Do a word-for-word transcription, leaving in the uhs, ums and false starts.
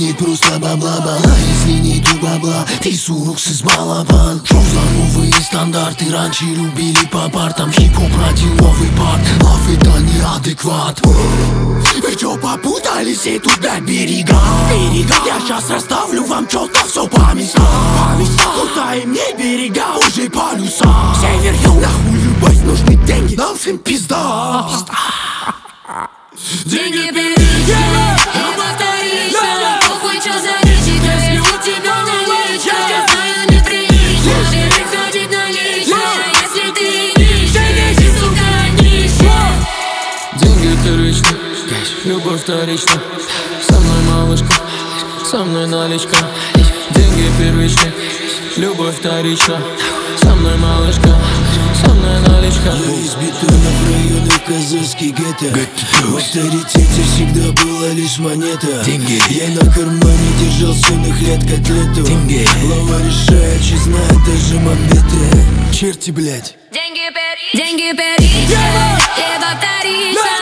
нет просто бабла-бала. Если нету бабла, ты суруксыз балабан. Что за новые стандарты? Раньше любили по партам. Хип-хоп родил новый парт. Лав это неадекват. Вы чё попутались и тут до берега? Берега. Я сейчас расставлю вам чётко всё по местам. По местам. Куда им не берега, уже полюса. Север, юг. Нахуй любовь, нужны деньги. Нам всем пизда. Деньги первичны, любовь вторична. Похуй, чё за речи, если у тебя наличка. Я знаю, неприлично переходить на личное, если ты нищий, сука, нищий. Деньги первичны, любовь вторична. Со мной малышка, со мной наличка. Деньги первичны, любовь вторична. Со мной малышка, со мной наличка. Я из бетонов районов казахский гетто. В авторитете всегда была лишь монета. Деньги. Я на кармане держал с юных лет котлету. Деньги. Лава решает, че знает даже мамбеты. Черти, блять. Деньги первичны, деньги первичны, любовь вторична.